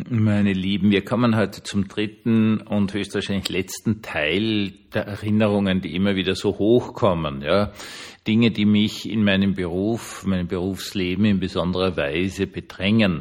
Meine Lieben, wir kommen heute zum dritten und höchstwahrscheinlich letzten Teil der Erinnerungen, die immer wieder so hochkommen. Ja, Dinge, die mich in meinem Berufsleben in besonderer Weise bedrängen.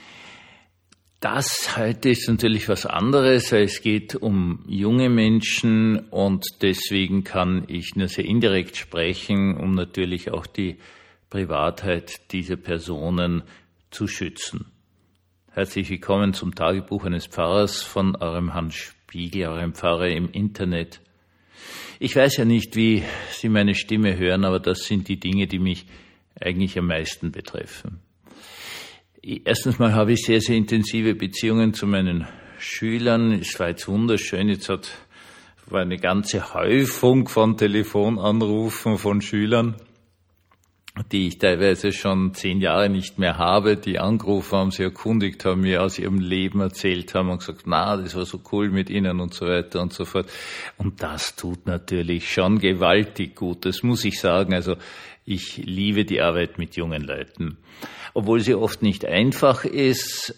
Das heute ist natürlich was anderes, weil es geht um junge Menschen und deswegen kann ich nur sehr indirekt sprechen, um natürlich auch die Privatheit dieser Personen zu schützen. Herzlich willkommen zum Tagebuch eines Pfarrers von eurem Hans Spiegel, eurem Pfarrer im Internet. Ich weiß ja nicht, wie Sie meine Stimme hören, aber das sind die Dinge, die mich eigentlich am meisten betreffen. Erstens mal habe ich sehr, sehr intensive Beziehungen zu meinen Schülern. Es war jetzt wunderschön, war eine ganze Häufung von Telefonanrufen von Schülern, die ich teilweise schon 10 Jahre nicht mehr habe, die angerufen haben, sich erkundigt haben, mir aus ihrem Leben erzählt haben und gesagt, das war so cool mit Ihnen und so weiter und so fort. Und das tut natürlich schon gewaltig gut, das muss ich sagen. Also ich liebe die Arbeit mit jungen Leuten. Obwohl sie oft nicht einfach ist,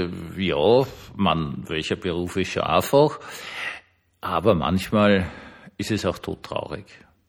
welcher Beruf ist schon einfach, aber manchmal ist es auch todtraurig.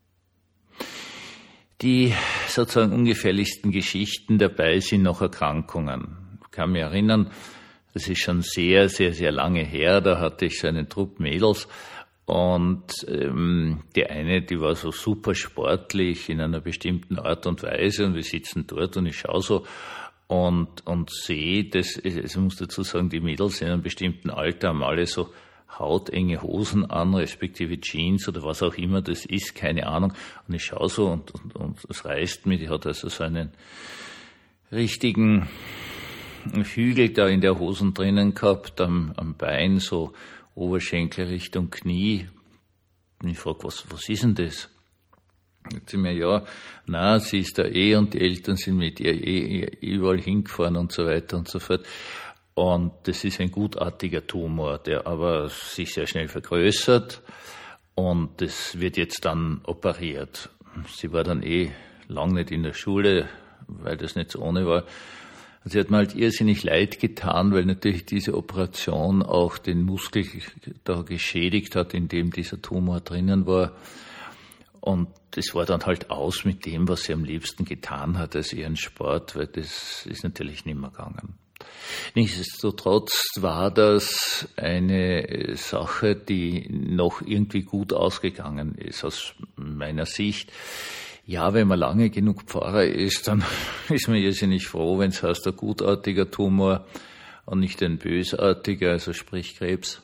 Die sozusagen ungefährlichsten Geschichten dabei sind noch Erkrankungen. Ich kann mich erinnern, das ist schon sehr, sehr, sehr lange her, da hatte ich so einen Trupp Mädels und die eine, die war so super sportlich in einer bestimmten Art und Weise und wir sitzen dort und ich schaue so und sehe, ich muss dazu sagen, die Mädels in einem bestimmten Alter haben alle so hautenge Hosen an, respektive Jeans oder was auch immer das ist, keine Ahnung. Und ich schaue so und es reißt mich, die hat also so einen richtigen Hügel da in der Hosen drinnen gehabt, am Bein, so Oberschenkel Richtung Knie. Und ich frage, was ist denn das? Sagt sie mir, sie ist da und die Eltern sind mit ihr überall hingefahren und so weiter und so fort. Und das ist ein gutartiger Tumor, der aber sich sehr schnell vergrößert und das wird jetzt dann operiert. Sie war dann lang nicht in der Schule, weil das nicht so ohne war. Sie hat mir halt irrsinnig leid getan, weil natürlich diese Operation auch den Muskel da geschädigt hat, in dem dieser Tumor drinnen war. Und das war dann halt aus mit dem, was sie am liebsten getan hat, also ihren Sport, weil das ist natürlich nicht mehr gegangen. Nichtsdestotrotz war das eine Sache, die noch irgendwie gut ausgegangen ist aus meiner Sicht. Ja, wenn man lange genug Pfarrer ist, dann ist man irrsinnig froh, wenn es heißt, ein gutartiger Tumor und nicht ein bösartiger, also sprich Krebs.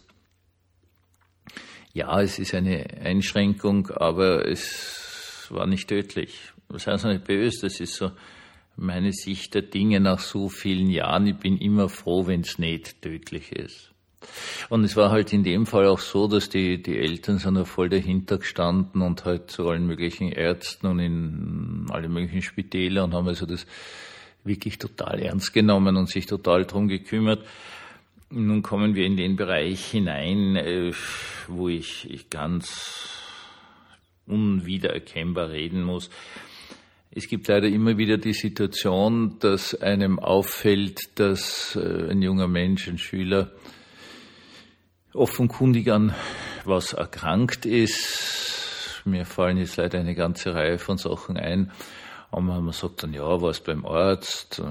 Ja, es ist eine Einschränkung, aber es war nicht tödlich. Das heißt nicht böse, das ist so meine Sicht der Dinge nach so vielen Jahren. Ich bin immer froh, wenn es nicht tödlich ist. Und es war halt in dem Fall auch so, dass die Eltern sind da voll dahinter gestanden und halt zu allen möglichen Ärzten und in alle möglichen Spitäler und haben also das wirklich total ernst genommen und sich total drum gekümmert. Nun kommen wir in den Bereich hinein, wo ich ganz unwiedererkennbar reden muss. Es gibt leider immer wieder die Situation, dass einem auffällt, dass ein junger Mensch, ein Schüler, offenkundig an was erkrankt ist. Mir fallen jetzt leider eine ganze Reihe von Sachen ein. Und man sagt dann, war es beim Arzt?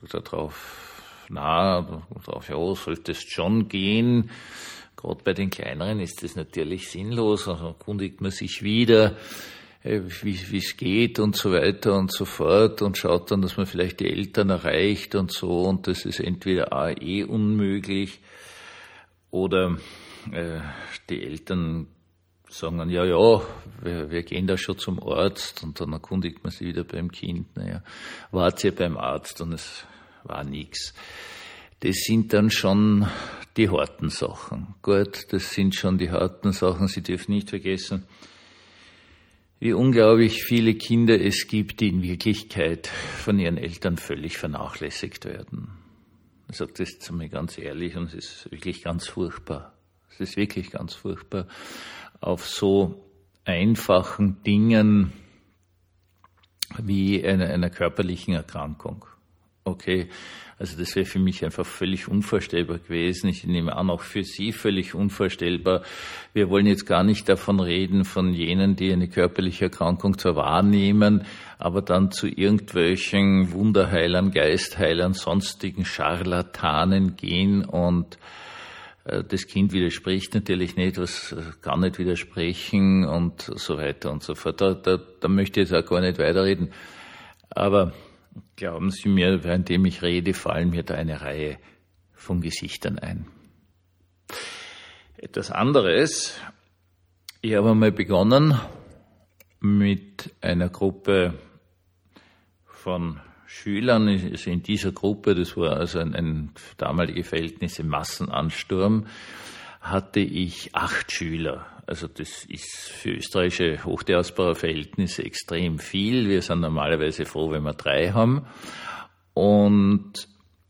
Sollte es schon gehen. Gerade bei den Kleineren ist das natürlich sinnlos. Also erkundigt man sich wieder, wie es geht und so weiter und so fort und schaut dann, dass man vielleicht die Eltern erreicht und so und das ist entweder unmöglich oder die Eltern sagen dann, wir gehen da schon zum Arzt und dann erkundigt man sich wieder beim Kind, wart ihr beim Arzt und es war nichts. Das sind dann schon die harten Sachen. Gut, das sind schon die harten Sachen. Sie dürfen nicht vergessen, wie unglaublich viele Kinder es gibt, die in Wirklichkeit von ihren Eltern völlig vernachlässigt werden. Ich sage das zu mir ganz ehrlich und es ist wirklich ganz furchtbar. Es ist wirklich ganz furchtbar. Auf so einfachen Dingen wie einer körperlichen Erkrankung. Okay, also das wäre für mich einfach völlig unvorstellbar gewesen. Ich nehme an, auch für Sie völlig unvorstellbar. Wir wollen jetzt gar nicht davon reden, von jenen, die eine körperliche Erkrankung zwar wahrnehmen, aber dann zu irgendwelchen Wunderheilern, Geistheilern, sonstigen Scharlatanen gehen und das Kind widerspricht natürlich nicht, was kann nicht widersprechen und so weiter und so fort. Da möchte ich jetzt auch gar nicht weiterreden. Aber glauben Sie mir, währenddem ich rede, fallen mir da eine Reihe von Gesichtern ein. Etwas anderes. Ich habe einmal begonnen mit einer Gruppe von Schülern. Also in dieser Gruppe, das war also ein damalige Verhältnisse Massenansturm, hatte ich 8 Schüler. Also das ist für österreichische Hochdiaspora-Verhältnisse extrem viel. Wir sind normalerweise froh, wenn wir 3 haben. Und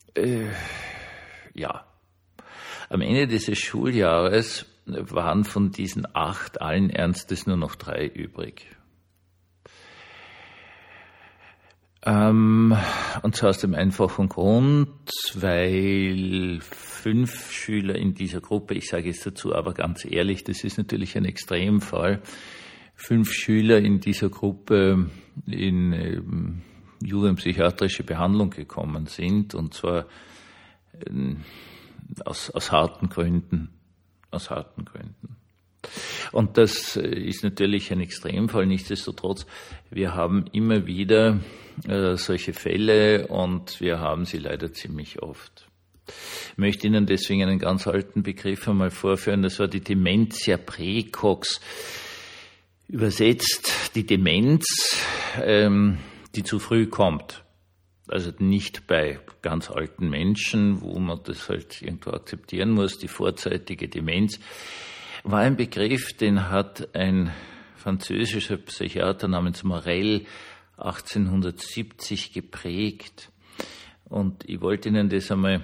am Ende dieses Schuljahres waren von diesen 8 allen Ernstes nur noch 3 übrig. Und zwar aus dem einfachen Grund, weil 5 Schüler in dieser Gruppe, ich sage jetzt dazu aber ganz ehrlich, das ist natürlich ein Extremfall, 5 Schüler in dieser Gruppe in jugendpsychiatrische Behandlung gekommen sind, und zwar aus harten Gründen. Und das ist natürlich ein Extremfall. Nichtsdestotrotz, wir haben immer wieder solche Fälle und wir haben sie leider ziemlich oft. Ich möchte Ihnen deswegen einen ganz alten Begriff einmal vorführen. Das war die Dementia praecox. Übersetzt die Demenz, die zu früh kommt. Also nicht bei ganz alten Menschen, wo man das halt irgendwo akzeptieren muss, die vorzeitige Demenz, war ein Begriff, den hat ein französischer Psychiater namens Morel 1870 geprägt. Und ich wollte Ihnen das einmal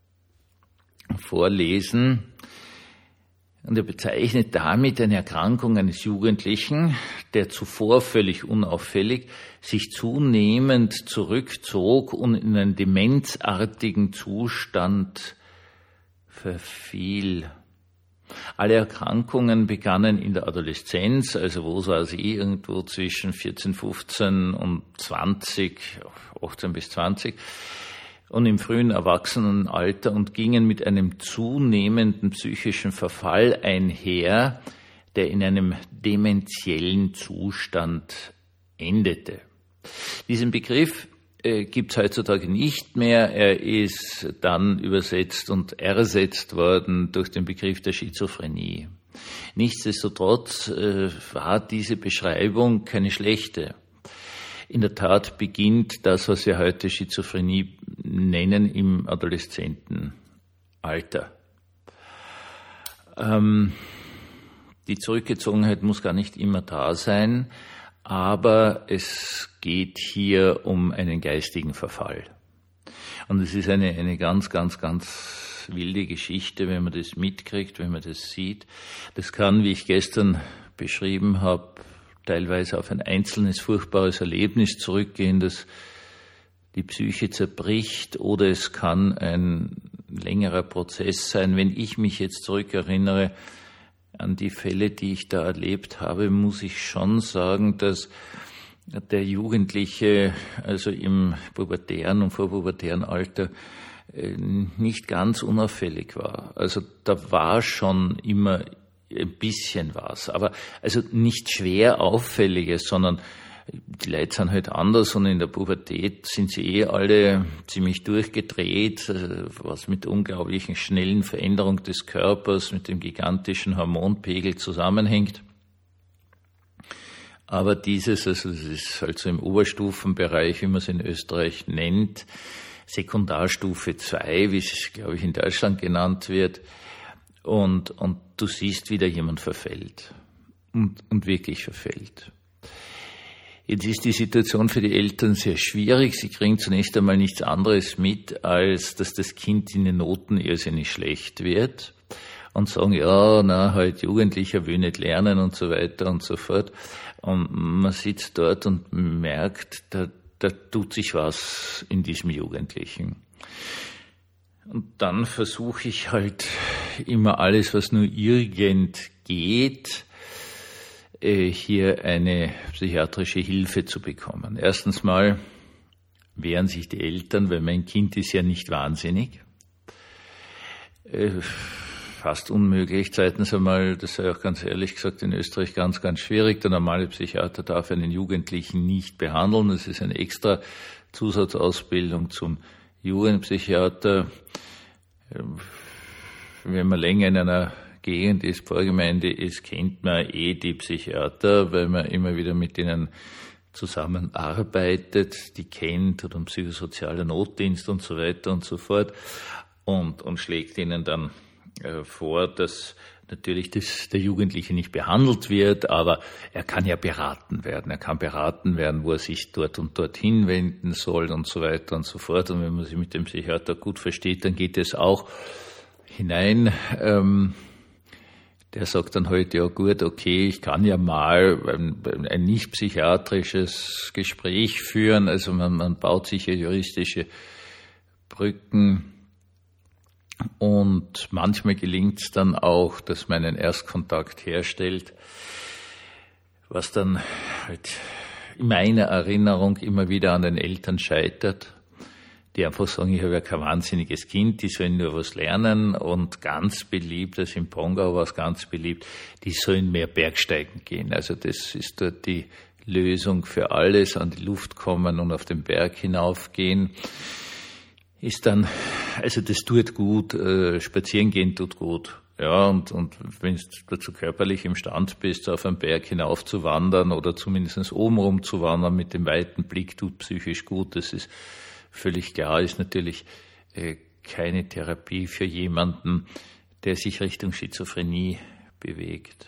vorlesen. Und er bezeichnet damit eine Erkrankung eines Jugendlichen, der zuvor völlig unauffällig sich zunehmend zurückzog und in einen demenzartigen Zustand verfiel. Alle Erkrankungen begannen in der Adoleszenz, also wo saß ich, irgendwo zwischen 14, 15 und 20, 18 bis 20, und im frühen Erwachsenenalter und gingen mit einem zunehmenden psychischen Verfall einher, der in einem dementiellen Zustand endete. Diesen Begriff gibt es heutzutage nicht mehr. Er ist dann übersetzt und ersetzt worden durch den Begriff der Schizophrenie. Nichtsdestotrotz war diese Beschreibung keine schlechte. In der Tat beginnt das, was wir heute Schizophrenie nennen, im Adoleszentenalter. Die Zurückgezogenheit muss gar nicht immer da sein, aber es geht hier um einen geistigen Verfall. Und es ist eine ganz, ganz, ganz wilde Geschichte, wenn man das mitkriegt, wenn man das sieht. Das kann, wie ich gestern beschrieben habe, teilweise auf ein einzelnes furchtbares Erlebnis zurückgehen, das die Psyche zerbricht, oder es kann ein längerer Prozess sein. Wenn ich mich jetzt zurückerinnere an die Fälle, die ich da erlebt habe, muss ich schon sagen, dass der Jugendliche, also im pubertären und vorpubertären Alter, nicht ganz unauffällig war. Also da war schon immer ein bisschen was, aber also nicht schwer Auffälliges, sondern die Leute sind halt anders, und in der Pubertät sind sie alle ziemlich durchgedreht, was mit unglaublichen schnellen Veränderungen des Körpers, mit dem gigantischen Hormonpegel zusammenhängt. Aber dieses, also das ist halt so im Oberstufenbereich, wie man es in Österreich nennt, Sekundarstufe 2, wie es, glaube ich, in Deutschland genannt wird, und du siehst, wie da jemand verfällt und wirklich verfällt. Jetzt ist die Situation für die Eltern sehr schwierig. Sie kriegen zunächst einmal nichts anderes mit, als dass das Kind in den Noten irrsinnig schlecht wird und sagen, ja, halt Jugendlicher will nicht lernen und so weiter und so fort. Und man sitzt dort und merkt, da tut sich was in diesem Jugendlichen. Und dann versuche ich halt immer alles, was nur irgend geht, hier eine psychiatrische Hilfe zu bekommen. Erstens mal wehren sich die Eltern, weil mein Kind ist ja nicht wahnsinnig. Fast unmöglich. Zweitens einmal, das sei auch ganz ehrlich gesagt in Österreich ganz, ganz schwierig. Der normale Psychiater darf einen Jugendlichen nicht behandeln. Das ist eine extra Zusatzausbildung zum Jugendpsychiater. Wenn man länger in einer Gegend ist, Vorgemeinde ist, kennt man die Psychiater, weil man immer wieder mit denen zusammenarbeitet, die kennt, oder ein psychosozialer Notdienst und so weiter und so fort, und schlägt ihnen dann vor, dass natürlich der Jugendliche nicht behandelt wird, aber er kann ja beraten werden. Er kann beraten werden, wo er sich dort und dorthin wenden soll und so weiter und so fort. Und wenn man sich mit dem Psychiater gut versteht, dann geht es auch hinein. Der sagt dann heute, ja gut, okay, ich kann ja mal ein nicht psychiatrisches Gespräch führen. Also man baut sich ja juristische Brücken. Und manchmal gelingt es dann auch, dass man einen Erstkontakt herstellt, was dann halt in meiner Erinnerung immer wieder an den Eltern scheitert, die einfach sagen, ich habe ja kein wahnsinniges Kind, die sollen nur was lernen, und ganz beliebt, also in Pongau war es ganz beliebt, die sollen mehr Bergsteigen gehen. Also das ist dort die Lösung für alles, an die Luft kommen und auf den Berg hinaufgehen. Ist dann, also das tut gut, spazieren gehen tut gut. Ja, und wenn du dazu körperlich imstande bist, auf einen Berg hinauf zu wandern oder zumindest obenrum zu wandern mit dem weiten Blick, tut psychisch gut. Das ist völlig klar, ist natürlich keine Therapie für jemanden, der sich Richtung Schizophrenie bewegt.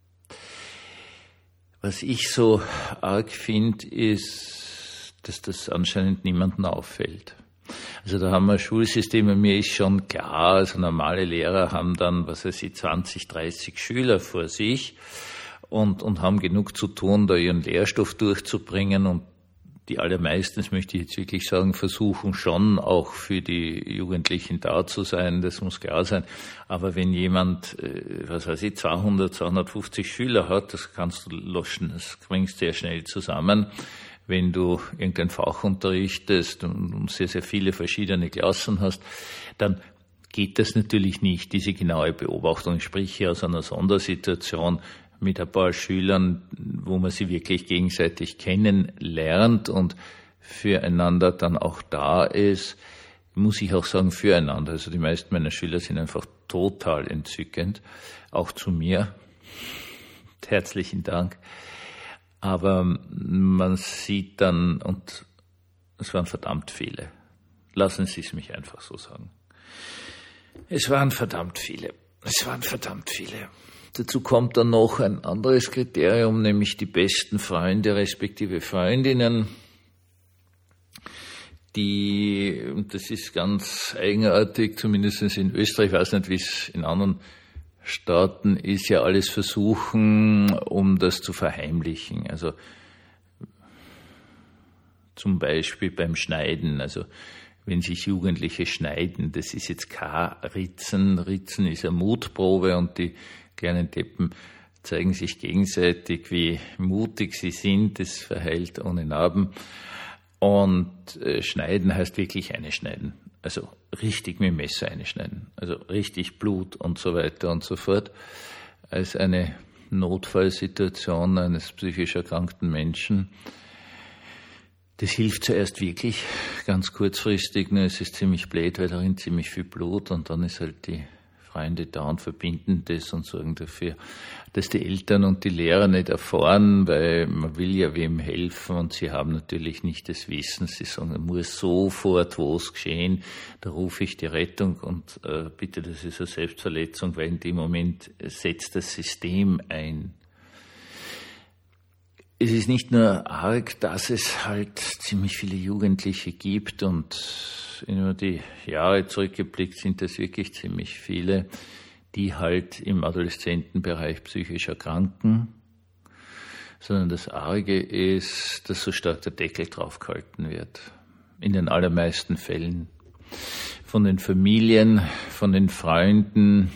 Was ich so arg finde, ist, dass das anscheinend niemandem auffällt. Also da haben wir Schulsysteme, mir ist schon klar, also normale Lehrer haben dann, 20, 30 Schüler vor sich und haben genug zu tun, da ihren Lehrstoff durchzubringen, und die allermeisten, das möchte ich jetzt wirklich sagen, versuchen schon auch für die Jugendlichen da zu sein, das muss klar sein. Aber wenn jemand, 200, 250 Schüler hat, das kannst du löschen, das bringst sehr schnell zusammen. Wenn du irgendein Fach unterrichtest und sehr, sehr viele verschiedene Klassen hast, dann geht das natürlich nicht, diese genaue Beobachtung. Ich spreche aus einer Sondersituation mit ein paar Schülern, wo man sie wirklich gegenseitig kennenlernt und füreinander dann auch da ist, muss ich auch sagen, füreinander. Also die meisten meiner Schüler sind einfach total entzückend, auch zu mir. Herzlichen Dank. Aber man sieht dann, und es waren verdammt viele. Lassen Sie es mich einfach so sagen. Es waren verdammt viele. Dazu kommt dann noch ein anderes Kriterium, nämlich die besten Freunde respektive Freundinnen, die, das ist ganz eigenartig, zumindest in Österreich, ich weiß nicht, wie es in anderen Staaten ist, ja alles versuchen, um das zu verheimlichen. Also zum Beispiel beim Schneiden, also wenn sich Jugendliche schneiden, das ist jetzt kein Ritzen. Ritzen ist eine Mutprobe, und die kleinen Deppen zeigen sich gegenseitig, wie mutig sie sind. Das verheilt ohne Narben. Und schneiden heißt wirklich einschneiden. Also richtig mit dem Messer einschneiden. Also richtig Blut und so weiter und so fort. Als eine Notfallsituation eines psychisch erkrankten Menschen. Das hilft zuerst wirklich ganz kurzfristig, nur es ist ziemlich blöd, weil darin ziemlich viel Blut, und dann ist halt die Freunde da und verbinden das und sorgen dafür, dass die Eltern und die Lehrer nicht erfahren, weil man will ja wem helfen, und sie haben natürlich nicht das Wissen. Sie sagen, es muss sofort was geschehen, da rufe ich die Rettung, und bitte, das ist eine Selbstverletzung, weil in dem Moment setzt das System ein. Es ist nicht nur arg, dass es halt ziemlich viele Jugendliche gibt, und über die Jahre zurückgeblickt sind das wirklich ziemlich viele, die halt im Adoleszentenbereich psychisch erkranken. sondern das Arge ist, dass so stark der Deckel drauf gehalten wird. In den allermeisten Fällen. Von den Familien, von den Freunden.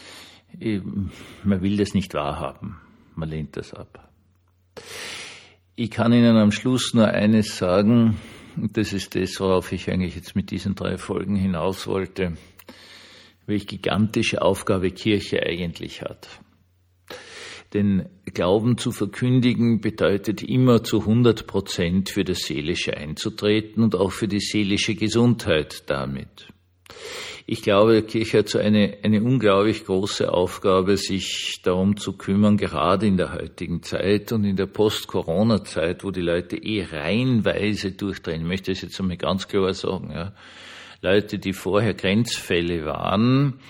Man will das nicht wahrhaben. Man lehnt das ab. Ich kann Ihnen am Schluss nur eines sagen, und das ist das, worauf ich eigentlich jetzt mit diesen 3 Folgen hinaus wollte, welche gigantische Aufgabe Kirche eigentlich hat. Denn Glauben zu verkündigen bedeutet immer zu 100% für das Seelische einzutreten und auch für die seelische Gesundheit damit. Ich glaube, die Kirche hat so eine unglaublich große Aufgabe, sich darum zu kümmern, gerade in der heutigen Zeit und in der Post-Corona-Zeit, wo die Leute reihenweise durchdrehen. Ich möchte das jetzt einmal ganz klar sagen. Ja. Leute, die vorher Grenzfälle waren,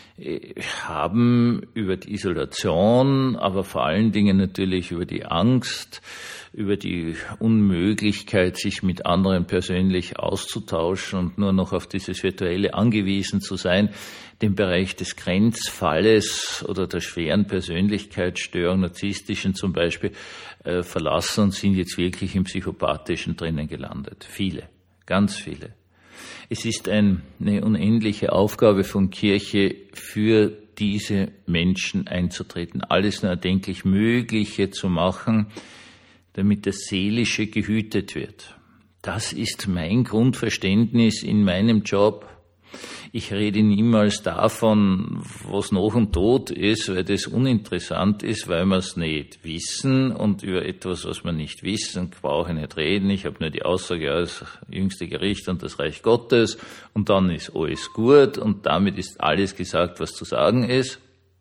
haben über die Isolation, aber vor allen Dingen natürlich über die Angst, über die Unmöglichkeit, sich mit anderen persönlich auszutauschen und nur noch auf dieses Virtuelle angewiesen zu sein, den Bereich des Grenzfalles oder der schweren Persönlichkeitsstörung, narzisstischen zum Beispiel, verlassen und sind jetzt wirklich im Psychopathischen drinnen gelandet. Viele, ganz viele. Es ist eine unendliche Aufgabe von Kirche, für diese Menschen einzutreten, alles nur erdenklich Mögliche zu machen, damit das Seelische gehütet wird. Das ist mein Grundverständnis in meinem Job. Ich rede niemals davon, was nach dem Tod ist, weil das uninteressant ist, weil wir es nicht wissen, und über etwas, was wir nicht wissen, brauche ich nicht reden. Ich habe nur die Aussage, ja, das jüngste Gericht und das Reich Gottes, und dann ist alles gut und damit ist alles gesagt, was zu sagen ist,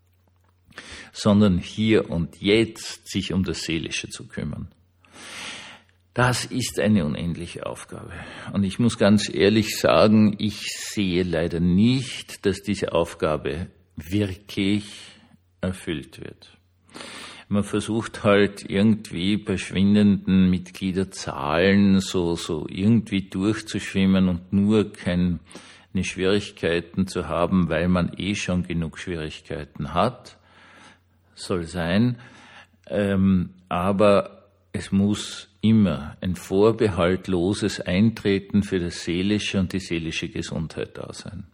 sondern hier und jetzt sich um das Seelische zu kümmern. Das ist eine unendliche Aufgabe. Und ich muss ganz ehrlich sagen, ich sehe leider nicht, dass diese Aufgabe wirklich erfüllt wird. Man versucht halt irgendwie bei schwindenden Mitgliederzahlen so irgendwie durchzuschwimmen und nur keine Schwierigkeiten zu haben, weil man schon genug Schwierigkeiten hat. Soll sein. Aber es muss immer ein vorbehaltloses Eintreten für das Seelische und die seelische Gesundheit da sein.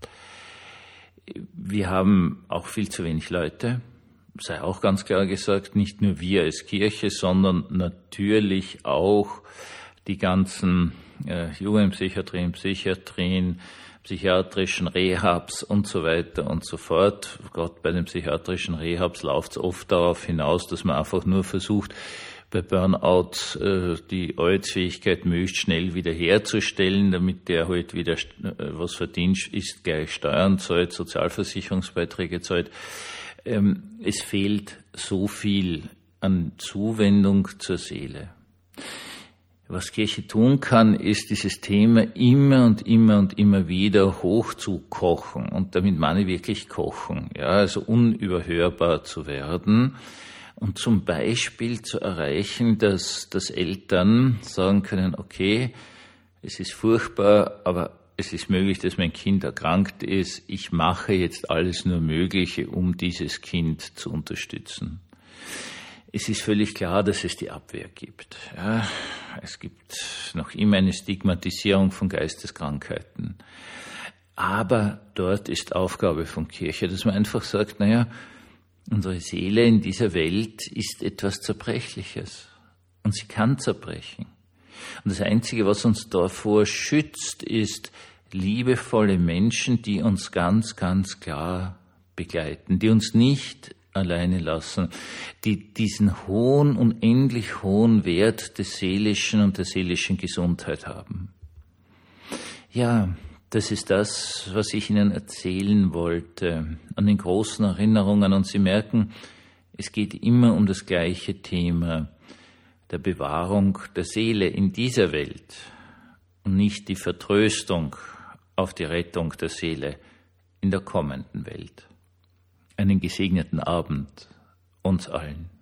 Wir haben auch viel zu wenig Leute, sei auch ganz klar gesagt, nicht nur wir als Kirche, sondern natürlich auch die ganzen Jugendpsychiatrien, Psychiatrien, psychiatrischen Rehabs und so weiter und so fort. Gerade bei den psychiatrischen Rehabs läuft es oft darauf hinaus, dass man einfach nur versucht, bei Burnout die Arbeitsfähigkeit möglichst schnell wiederherzustellen, damit der halt wieder was verdient, ist gleich Steuern zahlt, Sozialversicherungsbeiträge zahlt. Es fehlt so viel an Zuwendung zur Seele. Was Kirche tun kann, ist dieses Thema immer und immer und immer wieder hochzukochen. Und damit meine ich wirklich kochen, ja, also unüberhörbar zu werden. Und zum Beispiel zu erreichen, dass Eltern sagen können, okay, es ist furchtbar, aber es ist möglich, dass mein Kind erkrankt ist. Ich mache jetzt alles nur Mögliche, um dieses Kind zu unterstützen. Es ist völlig klar, dass es die Abwehr gibt. Ja, es gibt noch immer eine Stigmatisierung von Geisteskrankheiten. Aber dort ist Aufgabe von Kirche, dass man einfach sagt, unsere Seele in dieser Welt ist etwas Zerbrechliches und sie kann zerbrechen. Und das Einzige, was uns davor schützt, ist liebevolle Menschen, die uns ganz, ganz klar begleiten, die uns nicht alleine lassen, die diesen hohen, unendlich hohen Wert des Seelischen und der seelischen Gesundheit haben. Ja, das ist das, was ich Ihnen erzählen wollte, an den großen Erinnerungen. Und Sie merken, es geht immer um das gleiche Thema, der Bewahrung der Seele in dieser Welt und nicht die Vertröstung auf die Rettung der Seele in der kommenden Welt. Einen gesegneten Abend uns allen.